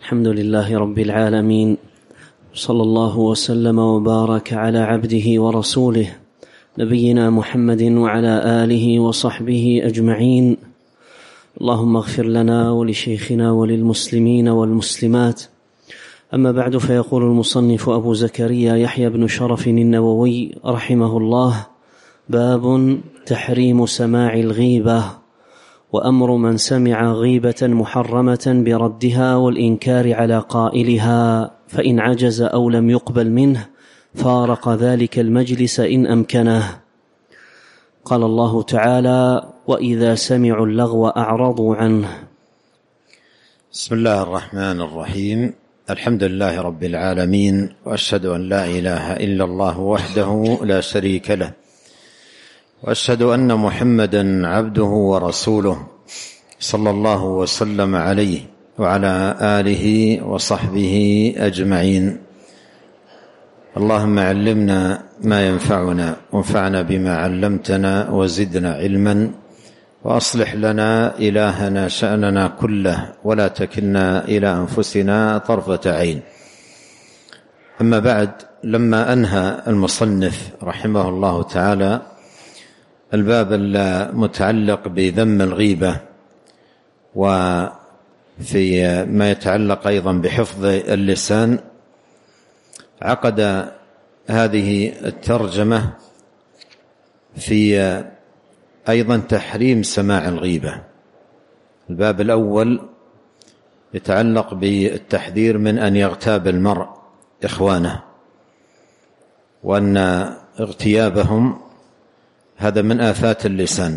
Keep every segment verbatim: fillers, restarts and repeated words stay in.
الحمد لله رب العالمين، صلى الله وسلم وبارك على عبده ورسوله نبينا محمد وعلى آله وصحبه أجمعين. اللهم اغفر لنا ولشيخنا وللمسلمين والمسلمات. أما بعد، فيقول المصنف أبو زكريا يحيى بن شرف النووي رحمه الله: باب تحريم سماع الغيبة، وأمر من سمع غيبة محرمة بردها والإنكار على قائلها، فإن عجز أو لم يقبل منه فارق ذلك المجلس إن أمكنه. قال الله تعالى: وإذا سمعوا اللغو أعرضوا عنه. بسم الله الرحمن الرحيم. الحمد لله رب العالمين، وأشهد أن لا إله إلا الله وحده لا شريك له، وأشهد أن محمدا عبده ورسوله صلى الله وسلم عليه وعلى آله وصحبه أجمعين. اللهم علمنا ما ينفعنا، وانفعنا بما علمتنا، وزدنا علما، وأصلح لنا إلهنا شأننا كله، ولا تكلنا إلى أنفسنا طرفة عين. أما بعد، لما أنهى المصنف رحمه الله تعالى الباب المتعلق بذم الغيبة، وفي ما يتعلق أيضا بحفظ اللسان، عقد هذه الترجمة في أيضا تحريم سماع الغيبة. الباب الأول يتعلق بالتحذير من أن يغتاب المرء إخوانه، وأن اغتيابهم هذا من آفات اللسان.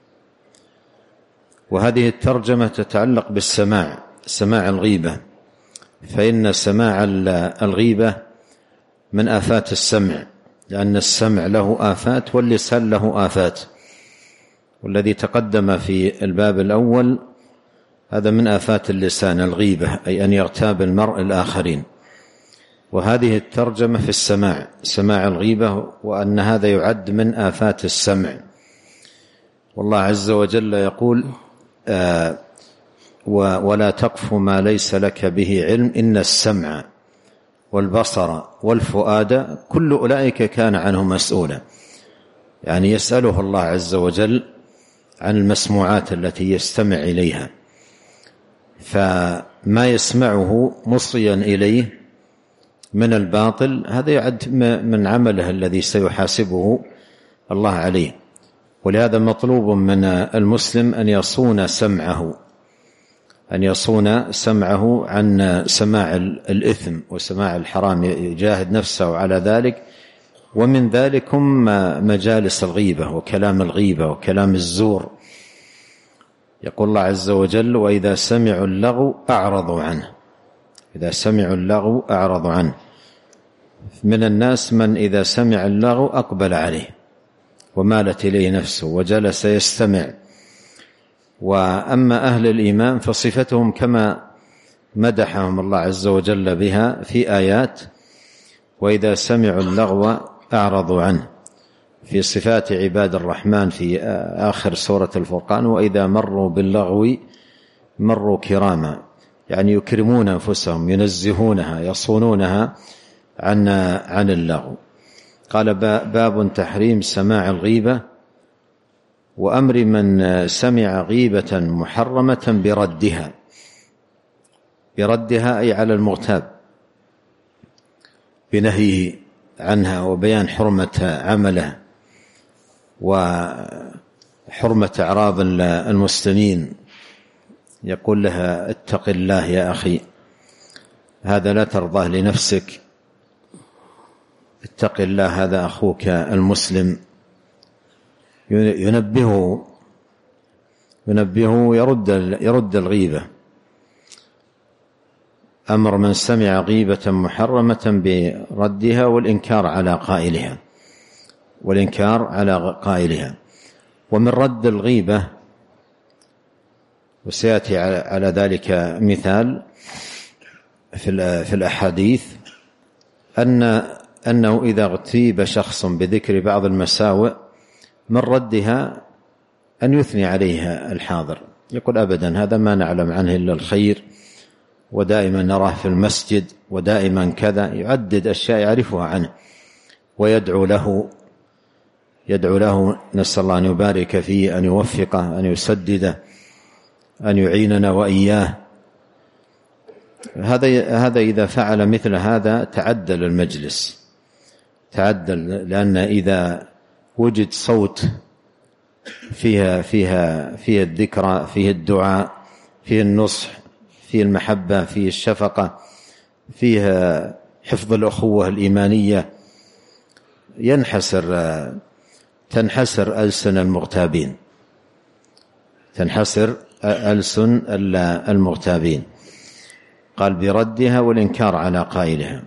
وهذه الترجمة تتعلق بالسماع، سماع الغيبة، فإن سماع الغيبة من آفات السمع، لأن السمع له آفات واللسان له آفات. والذي تقدم في الباب الأول هذا من آفات اللسان الغيبة، أي أن يغتاب المرء الآخرين. وهذه الترجمة في السماع، سماع الغيبة، وأن هذا يعد من آفات السمع. والله عز وجل يقول: آه ولا تقف ما ليس لك به علم إن السمع والبصر والفؤاد كل أولئك كان عنه مسؤولا. يعني يسأله الله عز وجل عن المسموعات التي يستمع إليها، فما يسمعه مصغيا إليه من الباطل هذا يعد من عمله الذي سيحاسبه الله عليه. ولهذا مطلوب من المسلم أن يصون سمعه، أن يصون سمعه عن سماع الإثم وسماع الحرام، يجاهد نفسه على ذلك. ومن ذلكم مجالس الغيبة وكلام الغيبة وكلام الزور. يقول الله عز وجل: وإذا سمعوا اللغو أعرضوا عنه. إذا سمعوا اللغو أعرضوا عنه. من الناس من إذا سمع اللغو أقبل عليه ومالت إليه نفسه وجلس يستمع. وأما أهل الإيمان فصفتهم كما مدحهم الله عز وجل بها في آيات: وإذا سمعوا اللغو أعرضوا عنه، في صفات عباد الرحمن في آخر سورة الفرقان: وإذا مروا باللغو مروا كراما، يعني يكرمون أنفسهم، ينزهونها، يصونونها عن عن اللغو. قال: باب تحريم سماع الغيبة، وأمر من سمع غيبة محرمة بردها. بردها أي على المغتاب، بنهيه عنها وبيان حرمة عمله وحرمة أعراض المسلمين. يقول لها: اتق الله يا أخي، هذا لا ترضاه لنفسك، اتق الله، هذا أخوك المسلم. ينبهه ينبهه يرد يرد الغيبة. أمر من سمع غيبة محرمة بردها والإنكار على قائلها والإنكار على قائلها. ومن رد الغيبة، وسيأتي على ذلك مثال في الأحاديث، أن أنه إذا اغتيب شخص بذكر بعض المساوئ من ردها أن يثني عليها الحاضر، يقول: أبدا، هذا ما نعلم عنه إلا الخير، ودائما نراه في المسجد ودائما كذا، يعدد أشياء يعرفها عنه ويدعو له يدعو له نسأل الله أن يبارك فيه، أن يوفقه، أن يسدده، أن يعيننا وإياه. هذا هذا إذا فعل مثل هذا تعدل المجلس، تعدل، لأن إذا وجد صوت فيها فيها فيه الذكرى، فيه الدعاء، فيه النصح، فيه المحبة، فيه الشفقة، فيه حفظ الأخوة الإيمانية، ينحسر تنحسر ألسن المغتابين تنحسر ألسن المغتابين. قال بردها والإنكار على قائلها.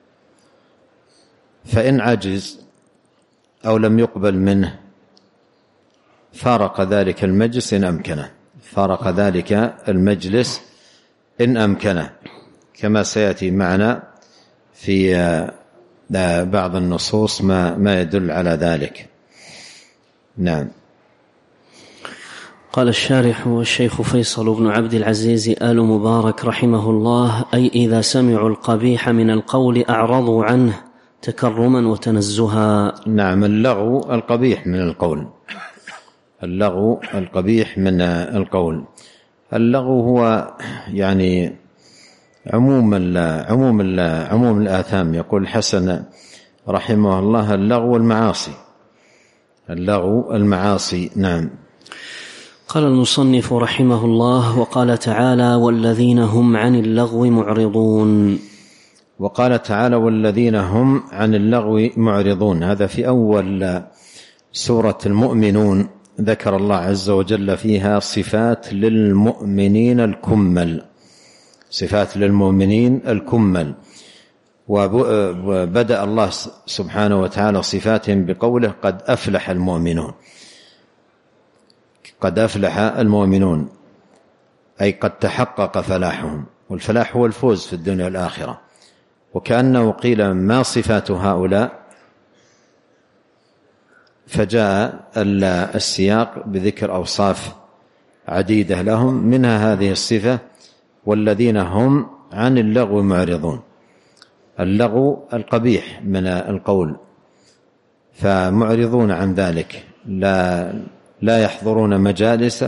فإن عجز أو لم يقبل منه فارق ذلك المجلس إن أمكنه فارق ذلك المجلس إن أمكنه، كما سيأتي معنا في بعض النصوص ما, ما يدل على ذلك. نعم. قال الشارح والشيخ فيصل بن عبد العزيز آل مبارك رحمه الله: أي إذا سمعوا القبيح من القول أعرضوا عنه تكرما وتنزها. نعم. اللغو القبيح من القول اللغو القبيح من القول اللغو هو يعني عموم عموم عموم الآثام. يقول الحسن رحمه الله: اللغو المعاصي اللغو المعاصي. نعم. قال المصنف رحمه الله: وقال تعالى: والذين هم عن اللغو معرضون. وقال تعالى: والذين هم عن اللغو معرضون. هذا في أول سورة المؤمنون، ذكر الله عز وجل فيها صفات للمؤمنين الكمل صفات للمؤمنين الكمل وبدأ الله سبحانه وتعالى صفاتهم بقوله: قد أفلح المؤمنون قد أفلح المؤمنون أي قد تحقق فلاحهم، والفلاح هو الفوز في الدنيا والآخرة. وكأنه قيل: ما صفات هؤلاء؟ فجاء السياق بذكر أوصاف عديدة لهم، منها هذه الصفة: والذين هم عن اللغو معرضون. اللغو القبيح من القول، فمعرضون عن ذلك، لا لا يحضرون مجالسه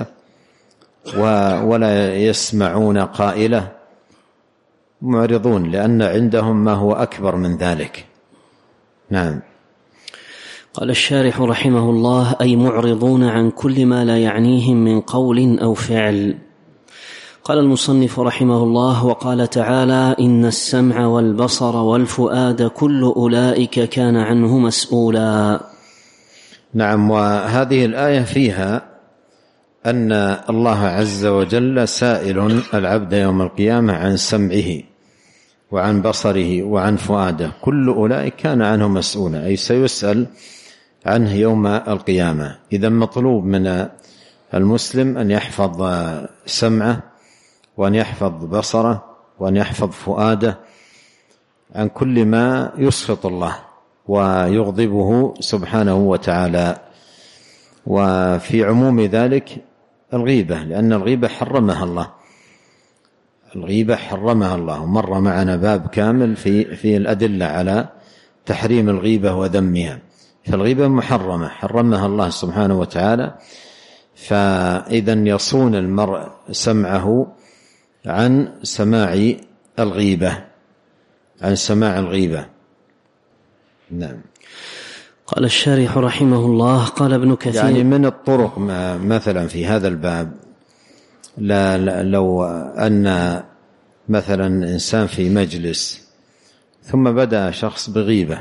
ولا يسمعون قائله، معرضون لأن عندهم ما هو أكبر من ذلك. نعم. قال الشارح رحمه الله: أي معرضون عن كل ما لا يعنيهم من قول أو فعل. قال المصنف رحمه الله: وقال تعالى: إن السمع والبصر والفؤاد كل أولئك كان عنه مسؤولا. نعم. وهذه الآية فيها أن الله عز وجل سائل العبد يوم القيامة عن سمعه وعن بصره وعن فؤاده، كل أولئك كان عنه مسؤولا، أي سيسأل عنه يوم القيامة. إذا مطلوب من المسلم أن يحفظ سمعه وأن يحفظ بصره وأن يحفظ فؤاده عن كل ما يسخط الله ويغضبه سبحانه وتعالى. وفي عموم ذلك الغيبة، لأن الغيبة حرمها الله الغيبة حرمها الله مر معنا باب كامل في في الأدلة على تحريم الغيبة وذمها. فالغيبة محرمة حرمها الله سبحانه وتعالى. فإذا يصون المرء سمعه عن سماع الغيبة عن سماع الغيبة. نعم. قال الشارح رحمه الله: قال ابن كثير: يعني من الطرق مثلا في هذا الباب، لا لو أن مثلا إنسان في مجلس ثم بدأ شخص بغيبة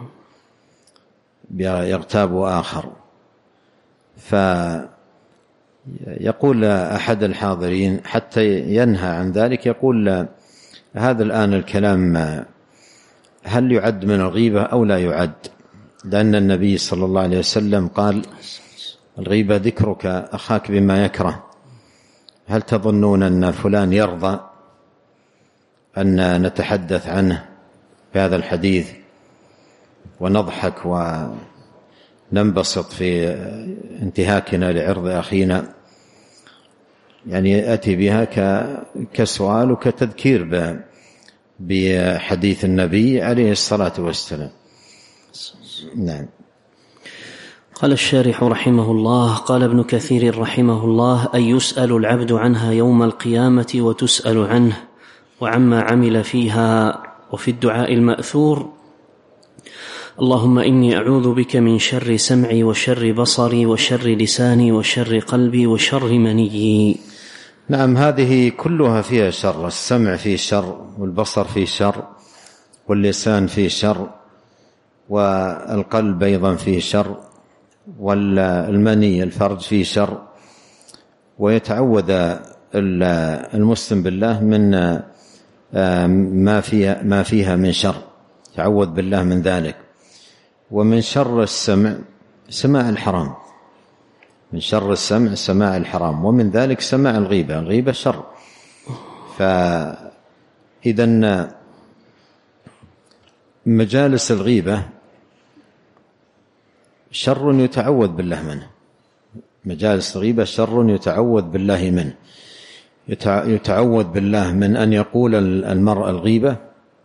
يغتاب آخر، فيقول أحد الحاضرين حتى ينهى عن ذلك، يقول: هذا الآن الكلام هل يعد من الغيبة أو لا يعد؟ لأن النبي صلى الله عليه وسلم قال: الغيبة ذكرك أخاك بما يكره. هل تظنون أن فلان يرضى أن نتحدث عنه بهذا الحديث ونضحك وننبسط في انتهاكنا لعرض أخينا؟ يعني يأتي بها كسؤال وكتذكير بحديث النبي عليه الصلاة والسلام. نعم. قال الشارح رحمه الله: قال ابن كثير رحمه الله: أي يسأل العبد عنها يوم القيامة وتسأل عنه وعما عمل فيها. وفي الدعاء المأثور: اللهم إني أعوذ بك من شر سمعي وشر بصري وشر لساني وشر قلبي وشر منيي. نعم، هذه كلها فيها شر. السمع فيه شر، والبصر فيه شر، واللسان فيه شر، والقلب أيضا فيه شر، والمني الفرج فيه شر. ويتعوذ المسلم بالله من ما فيها ما فيها من شر، تعوذ بالله من ذلك. ومن شر السمع سماع الحرام، من شر السمع سماع الحرام، ومن ذلك سماع الغيبة. الغيبة شر. فإذن مجالس الغيبة شر يتعوذ بالله منه، مجالس الغيبة شر يتعوذ بالله منه. يتعوذ بالله من أن يقول المرء الغيبة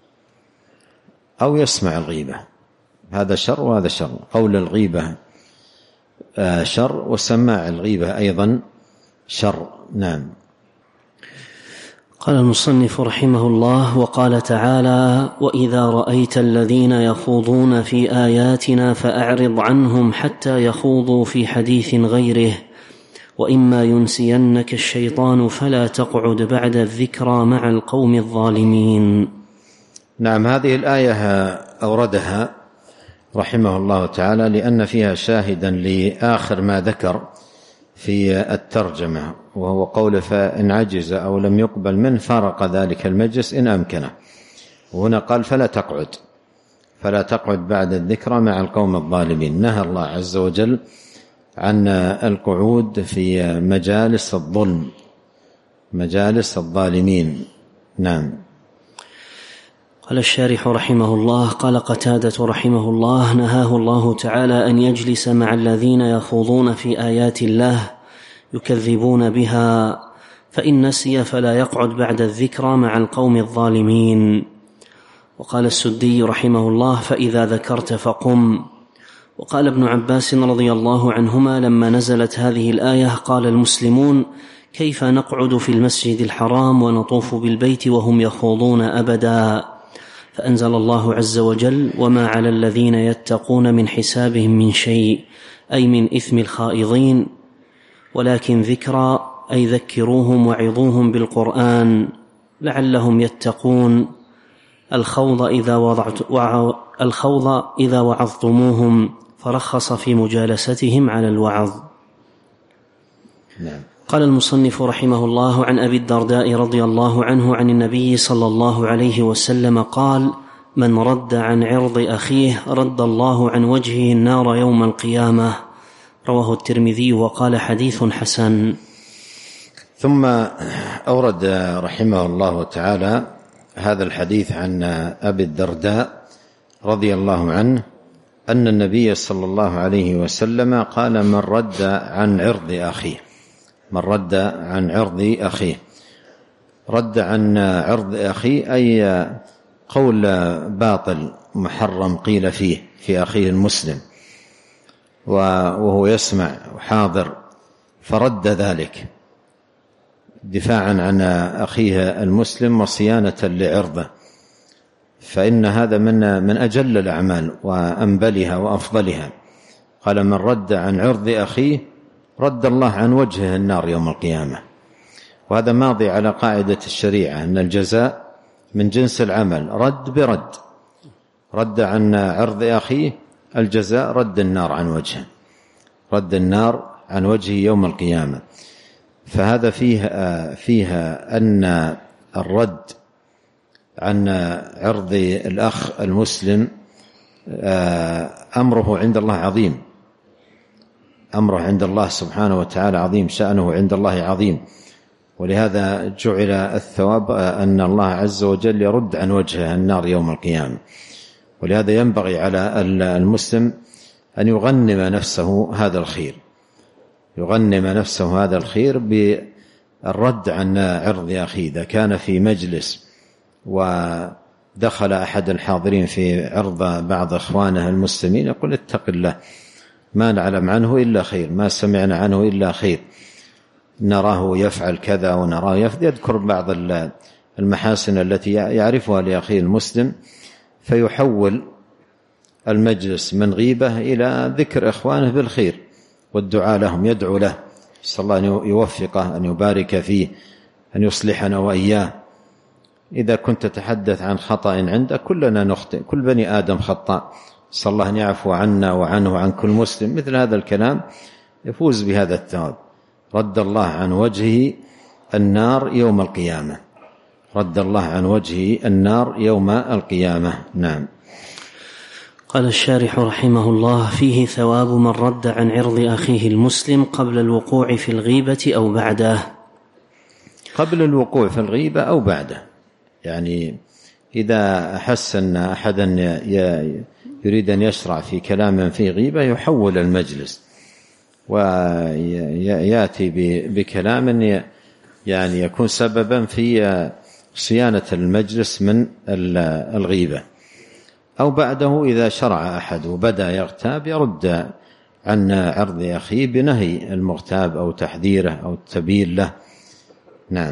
أو يسمع الغيبة، هذا شر وهذا شر. قول الغيبة شر، وسماع الغيبة أيضا شر. نعم. قال المصنف رحمه الله: وقال تعالى: وإذا رأيت الذين يخوضون في آياتنا فأعرض عنهم حتى يخوضوا في حديث غيره وإما ينسينك الشيطان فلا تقعد بعد الذكرى مع القوم الظالمين. نعم، هذه الآية أوردها رحمه الله تعالى لأن فيها شاهدا لآخر ما ذكر في الترجمة، وهو قول: فإن عجز أو لم يقبل منه فارق ذلك المجلس إن أمكنه. وهنا قال: فلا تقعد فلا تقعد بعد الذكرى مع القوم الظالمين. نهى الله عز وجل عن القعود في مجالس الظلم، مجالس الظالمين. نعم. قال الشارح رحمه الله: قال قتادة رحمه الله: نهاه الله تعالى أن يجلس مع الذين يخوضون في آيات الله يكذبون بها، فإن نسي فلا يقعد بعد الذكرى مع القوم الظالمين. وقال السدي رحمه الله: فإذا ذكرت فقم. وقال ابن عباس رضي الله عنهما: لما نزلت هذه الآية قال المسلمون: كيف نقعد في المسجد الحرام ونطوف بالبيت وهم يخوضون أبدا؟ فأنزل الله عز وجل: وما على الذين يتقون من حسابهم من شيء، أي من إثم الخائضين، ولكن ذكرى، أي ذكروهم وعظوهم بالقرآن لعلهم يتقون. الخوض إذا, وضعت الخوض إذا وعظتموهم، فرخص في مجالستهم على الوعظ. نعم. قال المصنف رحمه الله: عن أبي الدرداء رضي الله عنه عن النبي صلى الله عليه وسلم قال: من رد عن عرض أخيه رد الله عن وجهه النار يوم القيامة. رواه الترمذي وقال: حديث حسن. ثم أورد رحمه الله تعالى هذا الحديث عن أبي الدرداء رضي الله عنه أن النبي صلى الله عليه وسلم قال: من رد عن عرض أخيه، من رد عن عرض أخيه. رد عن عرض أخيه أي قول باطل محرم قيل فيه في أخيه المسلم وهو يسمع وحاضر، فرد ذلك دفاعا عن أخيه المسلم وصيانة لعرضه، فإن هذا من من أجل الأعمال وأنبلها وأفضلها. قال: من رد عن عرض أخيه رد الله عن وجهه النار يوم القيامة. وهذا ماضي على قاعدة الشريعة أن الجزاء من جنس العمل، رد برد. رد عن عرض أخيه الجزاء رد النار عن وجهه، رد النار عن وجهه يوم القيامة. فهذا فيها, فيها أن الرد عن عرض الأخ المسلم أمره عند الله عظيم، أمره عند الله سبحانه وتعالى عظيم، شأنه عند الله عظيم. ولهذا جعل الثواب أن الله عز وجل يرد عن وجهه النار يوم القيامة. ولهذا ينبغي على المسلم أن يغنم نفسه هذا الخير، يغنم نفسه هذا الخير الرد عن عرض أخيه. إذا كان في مجلس ودخل أحد الحاضرين في عرض بعض إخوانه المسلمين يقول اتق الله، ما نعلم عنه إلا خير، ما سمعنا عنه إلا خير، نراه يفعل كذا ونراه يفعل، يذكر بعض المحاسن التي يعرفها لأخيه المسلم، فيحول المجلس من غيبة إلى ذكر إخوانه بالخير والدعاء لهم، يدعو له، صلى الله أن يوفقه، أن يبارك فيه، أن يصلحنا وإياه. إذا كنت تتحدث عن خطأ عندك، كلنا نخطئ، كل بني آدم خطأ، صلى الله أن يعفو عنا وعنه وعن كل مسلم. مثل هذا الكلام يفوز بهذا الثواب. رد الله عن وجهه النار يوم القيامة، رد الله عن وجهه النار يوم القيامة. نعم. قال الشارح رحمه الله: فيه ثواب من رد عن عرض أخيه المسلم قبل الوقوع في الغيبة أو بعده. قبل الوقوع في الغيبة أو بعده، يعني إذا أحس أن أحدا يريد أن يشرع في كلام فيه غيبة يحول المجلس ويأتي بكلام يعني يكون سببا في صيانة المجلس من الغيبة. أو بعده إذا شرع أحد وبدأ يغتاب يرد عن عرض أخيه بنهي المغتاب أو تحذيره أو التبيين له. نعم.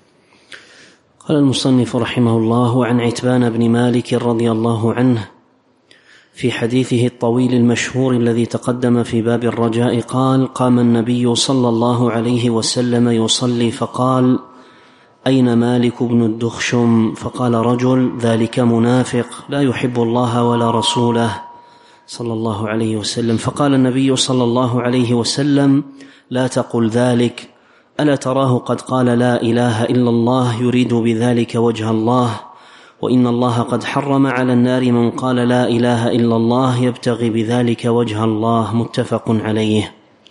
قال المصنف رحمه الله: عن عتبان بن مالك رضي الله عنه في حديثه الطويل المشهور الذي تقدم في باب الرجاء قال: قام النبي صلى الله عليه وسلم يصلي فقال: أين مالك بن الدخشم؟ فقال رجل: ذلك منافق لا يحب الله ولا رسوله صلى الله عليه وسلم. فقال النبي صلى الله عليه وسلم: لا تقل ذلك، ألا تراه قد قال لا إله إلا الله يريد بذلك وجه الله، وإن الله قد حرم على النار من قال لا إله إلا الله يبتغي بذلك وجه الله. متفق عليه.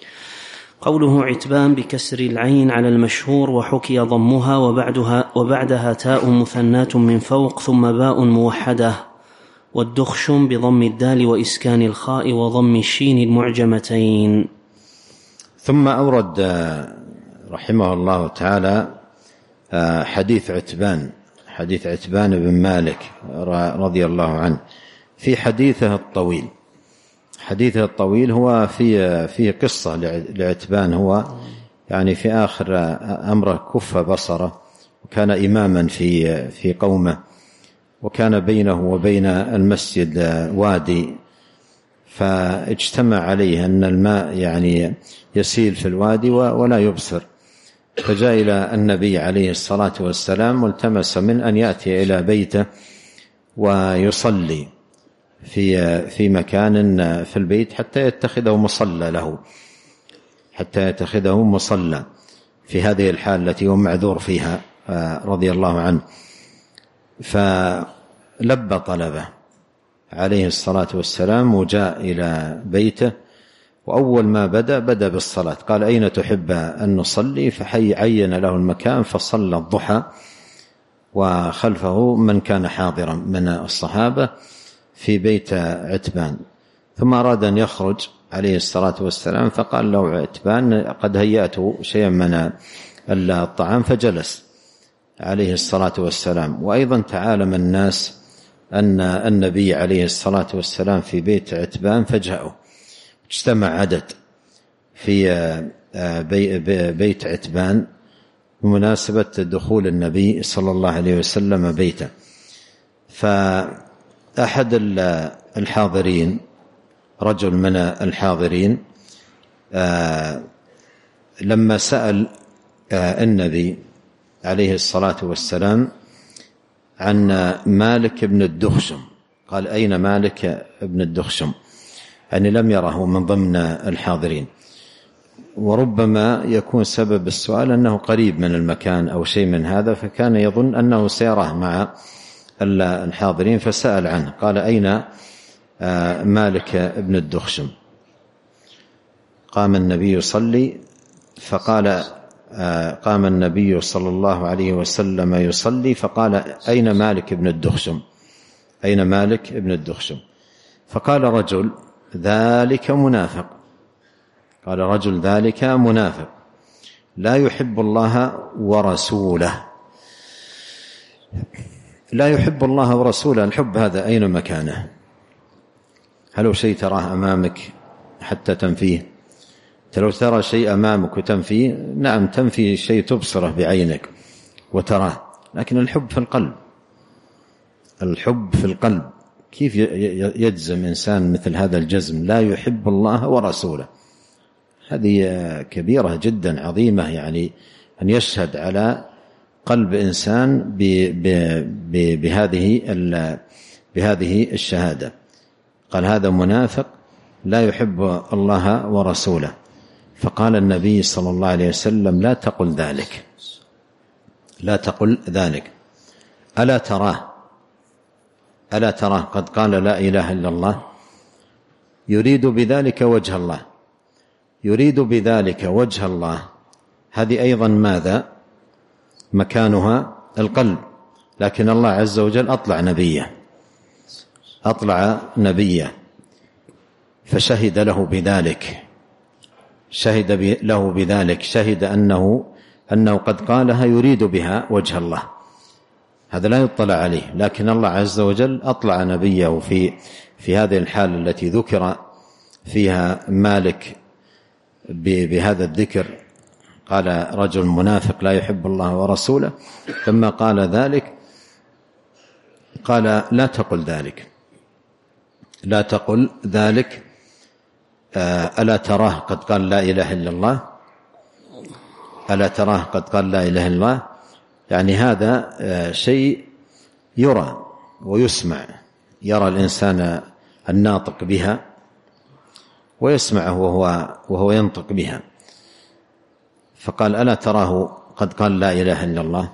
قوله عتبان بكسر العين على المشهور، وحكي ضمها وبعدها, وبعدها تاء مثنات من فوق ثم باء موحدة، والدخشم بضم الدال وإسكان الخاء وضم الشين المعجمتين. ثم أورد رحمه الله تعالى حديث عتبان حديث عتبان بن مالك رضي الله عنه في حديثه الطويل. حديثه الطويل هو في في قصة لعتبان، هو يعني في آخر أمره كف بصره، وكان إماما في في قومه، وكان بينه وبين المسجد وادي، فاجتمع عليه أن الماء يعني يسيل في الوادي ولا يبصر، فجاء إلى النبي عليه الصلاة والسلام والتمس من أن يأتي إلى بيته ويصلي في في مكان في البيت حتى يتخذه مصلى له، حتى يتخذه مصلى في هذه الحال التي هو معذور فيها رضي الله عنه. فلبى طلبه عليه الصلاة والسلام وجاء إلى بيته، وأول ما بدأ بدأ بالصلاة. قال: أين تحب أن نصلي؟ فعين له المكان فصلى الضحى، وخلفه من كان حاضرا من الصحابة في بيت عتبان. ثم أراد أن يخرج عليه الصلاة والسلام، فقال له عتبان: قد هيأت شيئا من الطعام، فجلس عليه الصلاة والسلام. وأيضا تعالم الناس أن النبي عليه الصلاة والسلام في بيت عتبان فجاءوا، اجتمع عدد في بيت عتبان بمناسبة دخول النبي صلى الله عليه وسلم بيته. فأحد الحاضرين، رجل من الحاضرين، لما سأل النبي عليه الصلاة والسلام عن مالك بن الدخشم، قال: أين مالك بن الدخشم؟ يعني لم يره من ضمن الحاضرين، وربما يكون سبب السؤال أنه قريب من المكان أو شيء من هذا، فكان يظن أنه سيراه مع الحاضرين فسأل عنه. قال: أين مالك ابن الدخشم؟ قام النبي يصلي، فقال قام النبي صلى الله عليه وسلم يصلي، فقال: أين مالك ابن الدخشم؟ أين مالك ابن الدخشم؟ فقال رجل: ذلك منافق. قال رجل: ذلك منافق. لا يحب الله ورسوله. لا يحب الله ورسوله، الحب هذا أين مكانه؟ هل هو شيء تراه أمامك حتى تنفيه؟ لو ترى شيء أمامك وتنفيه، نعم تنفي شيء تبصره بعينك وتراه، لكن الحب في القلب. الحب في القلب. كيف يجزم إنسان مثل هذا الجزم لا يحب الله ورسوله؟ هذه كبيرة جدا عظيمة، يعني أن يشهد على قلب إنسان بهذه بهذه الشهادة. قال هذا منافق لا يحب الله ورسوله. فقال النبي صلى الله عليه وسلم لا تقل ذلك، لا تقل ذلك. ألا تراه ألا تراه قد قال لا إله إلا الله، يريد بذلك وجه الله، يريد بذلك وجه الله. هذه أيضا ماذا؟ مكانها القلب. لكن الله عز وجل أطلع نبيه أطلع نبيه فشهد له بذلك، شهد له بذلك، شهد أنه أنه قد قالها يريد بها وجه الله. هذا لا يطلع عليه، لكن الله عز وجل أطلع نبيه في في هذه الحالة التي ذكر فيها مالك بهذا الذكر. قال رجل منافق لا يحب الله ورسوله، لما قال ذلك قال لا تقل ذلك، لا تقل ذلك. ألا تراه قد قال لا إله إلا الله، ألا تراه قد قال لا إله إلا الله. يعني هذا شيء يرى ويسمع، يرى الإنسان الناطق بها ويسمعه وهو, وهو ينطق بها. فقال ألا تراه قد قال لا إله إلا الله.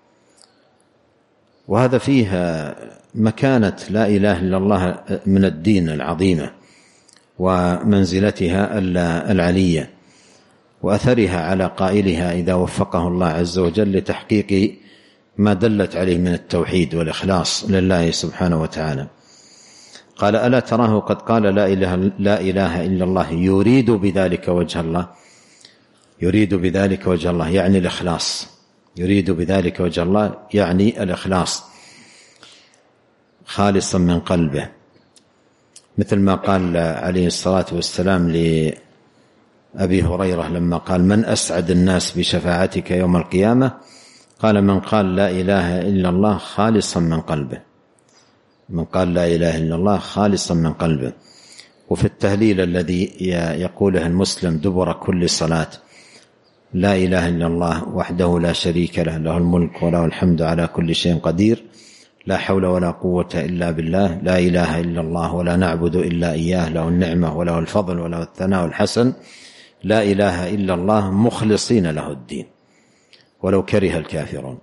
وهذا فيه مكانة لا إله إلا الله من الدين العظيمة ومنزلتها العلية وأثرها على قائلها إذا وفقه الله عز وجل لتحقيق ما دلت عليه من التوحيد والإخلاص لله سبحانه وتعالى. قال ألا تراه قد قال لا إله, لا إله إلا الله يريد بذلك وجه الله، يريد بذلك وجه الله يعني الإخلاص، يريد بذلك وجه الله يعني الإخلاص خالصا من قلبه، مثل ما قال عليه الصلاة والسلام لأبي هريرة لما قال من أسعد الناس بشفاعتك يوم القيامة؟ قال من قال لا إله إلا الله خالصا من قلبه، من قال لا إله إلا الله خالصا من قلبه. وفي التهليل الذي يقوله المسلم دبر كل صلاة لا إله إلا الله وحده لا شريك له، له الملك وله الحمد على كل شيء قدير، لا حول ولا قوة إلا بالله، لا إله إلا الله ولا نعبد إلا إياه، له النعمة وله الفضل وله الثناء الحسن، لا إله إلا الله مخلصين له الدين ولو كره الكافرون.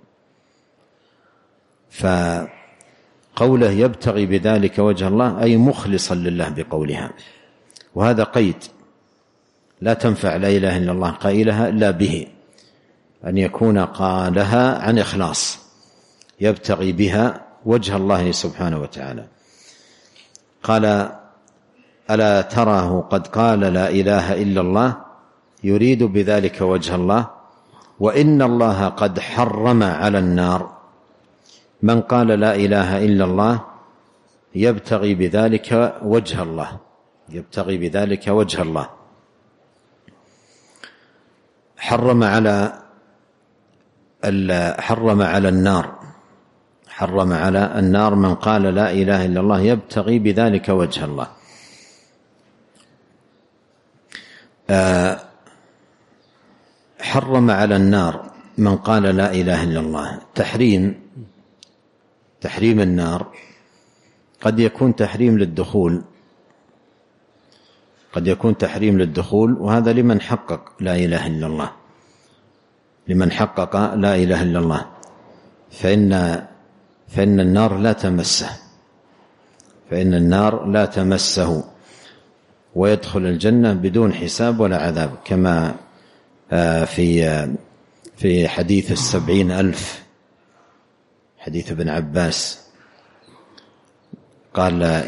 فقوله يبتغي بذلك وجه الله أي مخلصا لله بقولها، وهذا قيد، لا تنفع لا إله إلا الله قائلها إلا به، أن يكون قالها عن إخلاص يبتغي بها وجه الله سبحانه وتعالى. قال ألا تراه قد قال لا إله إلا الله يريد بذلك وجه الله وإن الله قد حرم على النار من قال لا إله إلا الله يبتغي بذلك وجه الله، يبتغي بذلك وجه الله. حرم على حرم على النار، حرم على النار من قال لا إله إلا الله يبتغي بذلك وجه الله. حرم على النار من قال لا إله إلا الله. تحريم تحريم النار قد يكون تحريم للدخول، قد يكون تحريم للدخول، وهذا لمن حقق لا إله إلا الله، لمن حقق لا إله إلا الله، فإن فإن النار لا تمسه، فإن النار لا تمسه ويدخل الجنة بدون حساب ولا عذاب، كما في في حديث السبعين ألف، حديث ابن عباس قال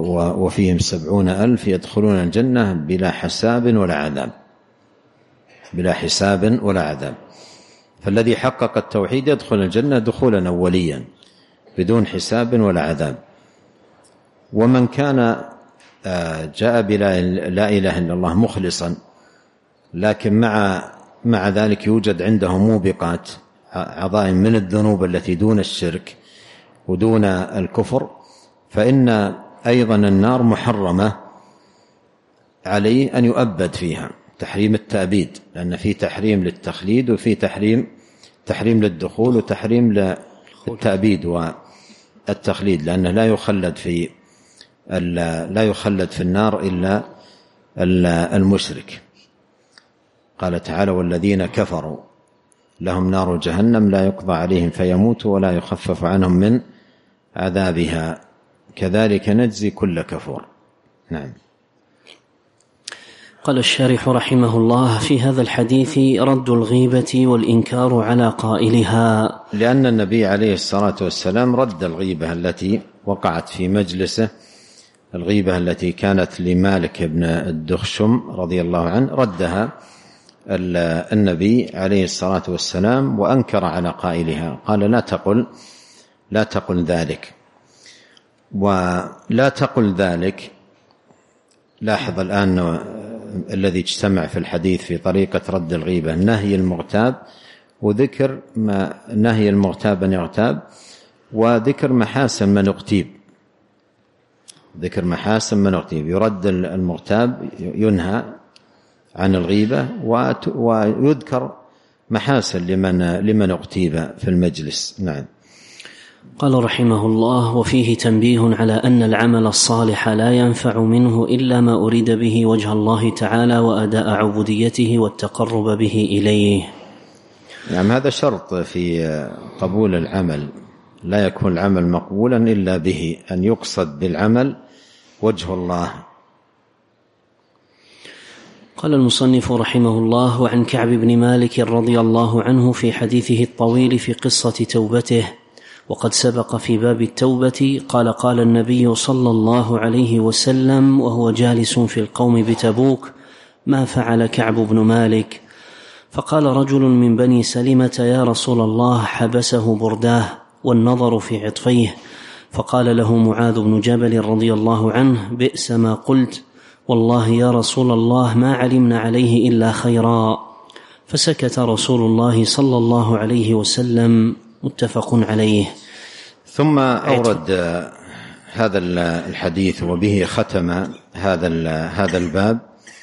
وفيهم سبعون ألف يدخلون الجنة بلا حساب ولا عذاب. بلا حساب ولا عذاب. فالذي حقق التوحيد يدخل الجنة دخولا أوليا بدون حساب ولا عذاب. ومن كان جاء بلا لا إله إلا الله مخلصا لكن مع مع ذلك يوجد عنده موبقات عظائم من الذنوب التي دون الشرك ودون الكفر، فإن أيضا النار محرمة عليه أن يؤبد فيها، تحريم التأبيد، لأن في تحريم للتخليد وفي تحريم تحريم للدخول وتحريم للتأبيد والتخليد، لأنه لا يخلد في لا يخلد في النار إلا المشرك. قال تعالى: والذين كفروا لهم نار جهنم لا يقضى عليهم فيموتوا ولا يخفف عنهم من عذابها كذلك نجزي كل كفور. نعم. قال الشارح رحمه الله: في هذا الحديث رد الغيبة والإنكار على قائلها، لأن النبي عليه الصلاة والسلام رد الغيبة التي وقعت في مجلسه، الغيبة التي كانت لمالك بن الدخشم رضي الله عنه، ردها النبي عليه الصلاة والسلام وأنكر على قائلها، قال: لا تقل لا تقل ذلك. ولا تقل ذلك، لاحظ الآن الذي اجتمع في الحديث في طريقة رد الغيبة نهي المغتاب وذكر ما نهي المغتاب أن يغتاب، وذكر محاسن من اغتيب، ذكر محاسن من اغتيب. يرد المغتاب، ينهى عن الغيبة، ويذكر محاسن لمن لمن اغتيب في المجلس. نعم. قال رحمه الله: وفيه تنبيه على أن العمل الصالح لا ينفع منه إلا ما أريد به وجه الله تعالى وأداء عبوديته والتقرب به إليه. نعم، هذا شرط في قبول العمل، لا يكون العمل مقبولا إلا به، أن يقصد بالعمل وجه الله. قال المصنف رحمه الله: وعن كعب بن مالك رضي الله عنه في حديثه الطويل في قصة توبته، وقد سبق في باب التوبة، قال: قال النبي صلى الله عليه وسلم وهو جالس في القوم بتبوك: ما فعل كعب بن مالك؟ فقال رجل من بني سلمة: يا رسول الله، حبسه برداه والنظر في عطفيه. فقال له معاذ بن جبل رضي الله عنه: بئس ما قلت، والله يا رسول الله ما علمنا عليه إلا خيرا. فسكت رسول الله صلى الله عليه وسلم. متفق عليه. ثم أورد هذا الحديث وبه ختم هذا هذا الباب،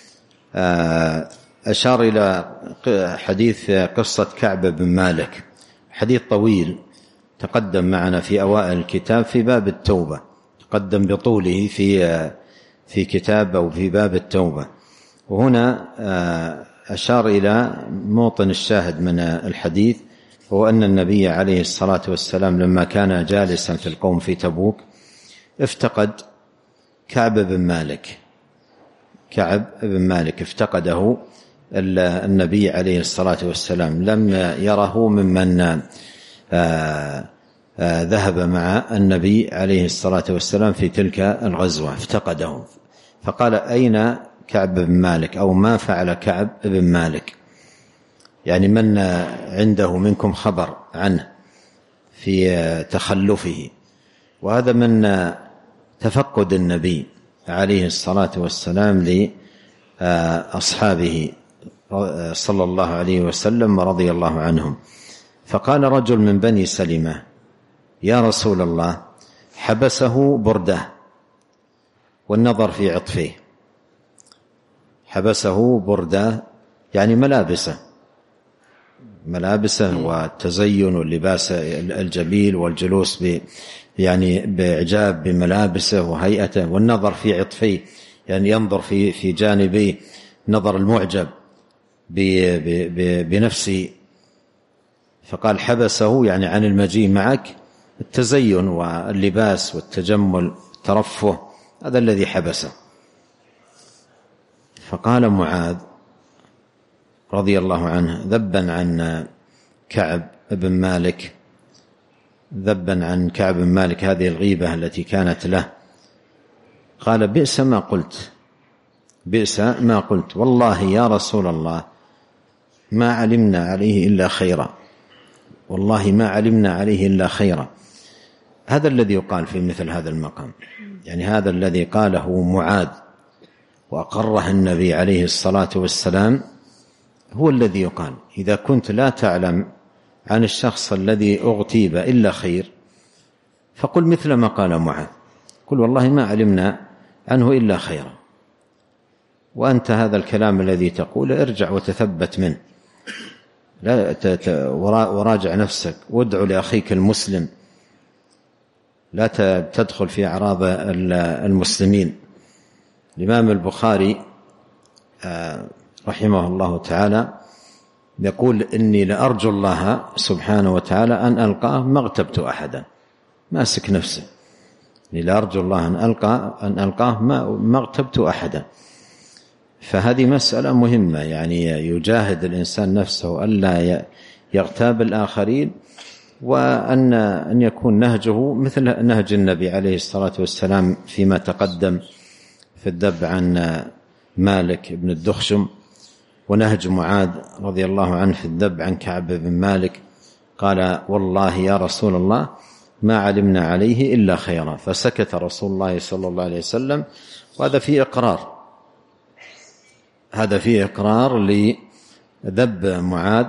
أشار إلى حديث قصة كعب بن مالك، حديث طويل تقدم معنا في أوائل الكتاب في باب التوبة، تقدم بطوله في في كتاب أو في باب التوبة، وهنا أشار إلى موطن الشاهد من الحديث، هو أن النبي عليه الصلاة والسلام لما كان جالسا في القوم في تبوك افتقد كعب بن مالك كعب بن مالك افتقده النبي عليه الصلاة والسلام، لم يره ممن ذهب مع النبي عليه الصلاة والسلام في تلك الغزوة، افتقده. فقال: أين كعب بن مالك؟ أو ما فعل كعب بن مالك؟ يعني من عنده منكم خبر عنه في تخلفه. وهذا من تفقد النبي عليه الصلاة والسلام لأصحابه صلى الله عليه وسلم ورضي الله عنهم. فقال رجل من بني سلمة: يا رسول الله، حبسه برده والنظر في عطفه. حبسه برده يعني ملابسه ملابسه والتزين واللباس الجميل والجلوس ب يعني بإعجاب بملابسه وهيئته، والنظر في عطفه يعني ينظر في في جانبه نظر المعجب بنفسه. فقال: حبسه يعني عن المجيء معك التزين واللباس والتجمل الترفه، هذا الذي حبسه. فقال معاذ رضي الله عنه ذبا عن كعب بن مالك ذبا عن كعب بن مالك هذه الغيبة التي كانت له، قال: بئس ما قلت بئس ما قلت والله يا رسول الله ما علمنا عليه إلا خيرا، والله ما علمنا عليه إلا خيرا. هذا الذي يقال في مثل هذا المقام، يعني هذا الذي قاله معاذ وأقره النبي عليه الصلاة والسلام هو الذي يقال. إذا كنت لا تعلم عن الشخص الذي أغتيب إلا خير فقل مثل ما قال معاذ، قل والله ما علمنا عنه إلا خيرا. وأنت هذا الكلام الذي تقول ارجع وتثبت منه، لا وراجع نفسك وادعو لأخيك المسلم، لا تدخل في أعراض المسلمين. الإمام البخاري رحمه الله تعالى يقول إني لأرجو الله سبحانه وتعالى أن ألقاه ما اغتبت أحدا، ماسك نفسه، إني لأرجو الله أن ألقاه أن ألقاه ما اغتبت أحدا. فهذه مسألة مهمة، يعني يجاهد الإنسان نفسه ألا يغتاب الآخرين، وأن أن يكون نهجه مثل نهج النبي عليه الصلاة والسلام فيما تقدم في الذب عن مالك بن الدخشم، ونهج معاذ رضي الله عنه في الذب عن كعب بن مالك. قال والله يا رسول الله ما علمنا عليه إلا خيرا، فسكت رسول الله صلى الله عليه وسلم. وهذا فيه إقرار، هذا فيه إقرار لذب معاذ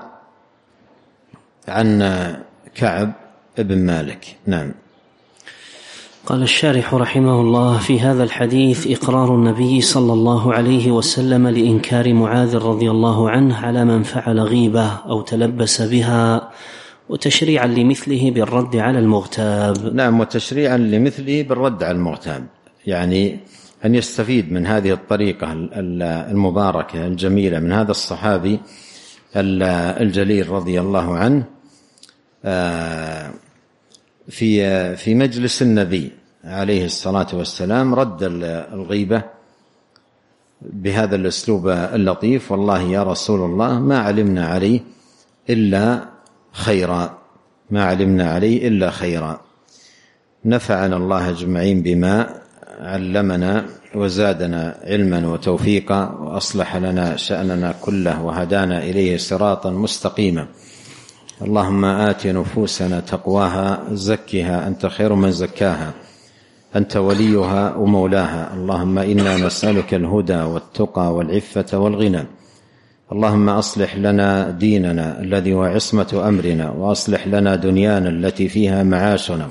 عن كعب بن مالك. نعم. قال الشارح رحمه الله: في هذا الحديث إقرار النبي صلى الله عليه وسلم لإنكار معاذ رضي الله عنه على من فعل غيبة أو تلبس بها، وتشريعا لمثله بالرد على المغتاب. نعم، وتشريعا لمثله بالرد على المغتاب، يعني أن يستفيد من هذه الطريقة المباركة الجميلة من هذا الصحابي الجليل رضي الله عنه في في مجلس النبي عليه الصلاة والسلام، رد الغيبة بهذا الأسلوب اللطيف: والله يا رسول الله ما علمنا عليه إلا خيرا، ما علمنا عليه إلا خيرا. نفعنا الله أجمعين بما علمنا وزادنا علما وتوفيقا، وأصلح لنا شأننا كله وهدانا إليه صراطا مستقيما. اللهم آت نفوسنا تقواها زكها أنت خير من زكاها، أنت وليها ومولاها. اللهم إنا نسألك الهدى والتقى والعفة والغنى. اللهم أصلح لنا ديننا الذي هو عصمة أمرنا، وأصلح لنا دنيانا التي فيها معاشنا،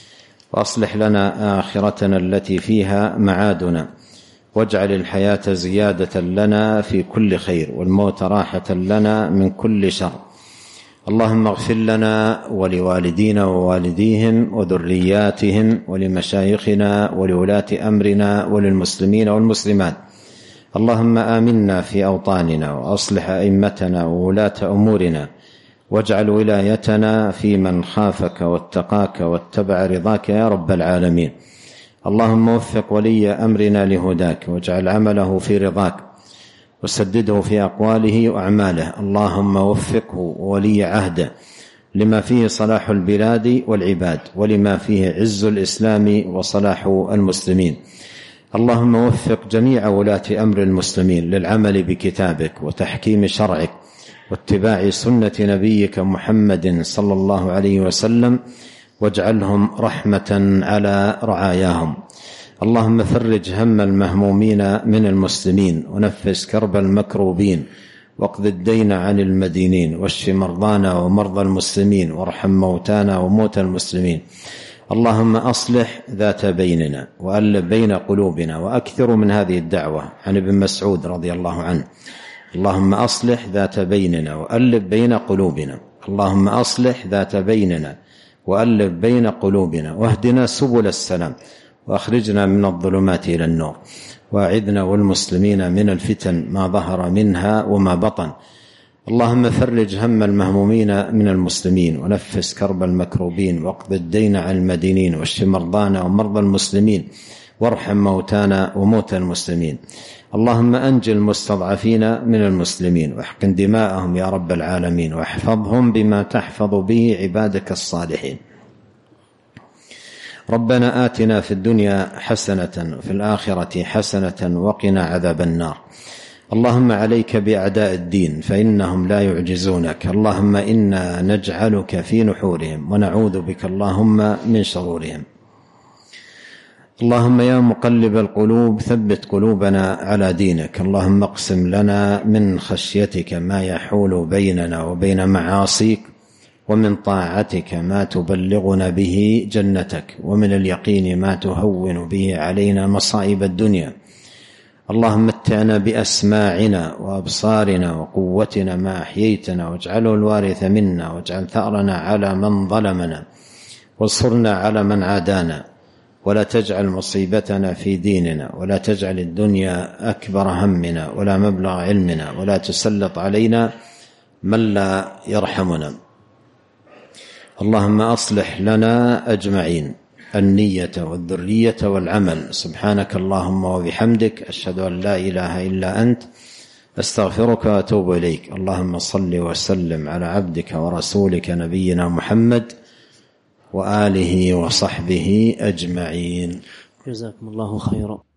وأصلح لنا آخرتنا التي فيها معادنا، واجعل الحياة زيادة لنا في كل خير، والموت راحة لنا من كل شر. اللهم اغفر لنا ولوالدينا ووالديهم وذرياتهم ولمشايخنا ولولاة أمرنا وللمسلمين والمسلمات. اللهم آمنا في أوطاننا، وأصلح أئمتنا وولاة أمورنا، واجعل ولايتنا في من خافك واتقاك واتبع رضاك يا رب العالمين. اللهم وفق ولي أمرنا لهداك، واجعل عمله في رضاك، وسدده في أقواله وأعماله. اللهم وفقه ولي عهده لما فيه صلاح البلاد والعباد، ولما فيه عز الإسلام وصلاح المسلمين. اللهم وفق جميع ولاة أمر المسلمين للعمل بكتابك وتحكيم شرعك واتباع سنة نبيك محمد صلى الله عليه وسلم، واجعلهم رحمة على رعاياهم. اللهم فرج هم المهمومين من المسلمين، ونفس كرب المكروبين، واقض الدين عن المدينين، واشف مرضانا ومرضى المسلمين، وارحم موتانا وموتى المسلمين. اللهم أصلح ذات بيننا وألف بين قلوبنا. وأكثر من هذه الدعوة عن ابن مسعود رضي الله عنه: اللهم أصلح ذات بيننا وألف بين قلوبنا. اللهم أصلح ذات بيننا وألف بين قلوبنا، واهدنا سبل السلام، وأخرجنا من الظلمات إلى النور، وأعذنا والمسلمين من الفتن ما ظهر منها وما بطن. اللهم فرج هم المهمومين من المسلمين، ونفس كرب المكروبين، واقض الدين عن المدينين، واشف مرضانا ومرضى المسلمين، وارحم موتانا وموتى المسلمين. اللهم أنج المستضعفين من المسلمين، واحقن دماءهم يا رب العالمين، واحفظهم بما تحفظ به عبادك الصالحين. ربنا آتنا في الدنيا حسنة وفي الآخرة حسنة وقنا عذاب النار. اللهم عليك بأعداء الدين فإنهم لا يعجزونك. اللهم إنا نجعلك في نحورهم ونعوذ بك اللهم من شرورهم. اللهم يا مقلب القلوب ثبت قلوبنا على دينك. اللهم اقسم لنا من خشيتك ما يحول بيننا وبين معاصيك، ومن طاعتك ما تبلغنا به جنتك، ومن اليقين ما تهون به علينا مصائب الدنيا. اللهم متعنا بأسماعنا وأبصارنا وقوتنا ما أحييتنا، واجعله الوارث منا، واجعل ثأرنا على من ظلمنا، وانصرنا على من عادانا، ولا تجعل مصيبتنا في ديننا، ولا تجعل الدنيا أكبر همنا ولا مبلغ علمنا، ولا تسلط علينا من لا يرحمنا. اللهم أصلح لنا أجمعين النية والذرية والعمل. سبحانك اللهم وبحمدك، أشهد أن لا إله إلا أنت، أستغفرك وأتوب إليك. اللهم صل وسلم على عبدك ورسولك نبينا محمد وآله وصحبه أجمعين. جزاكم الله خيرا.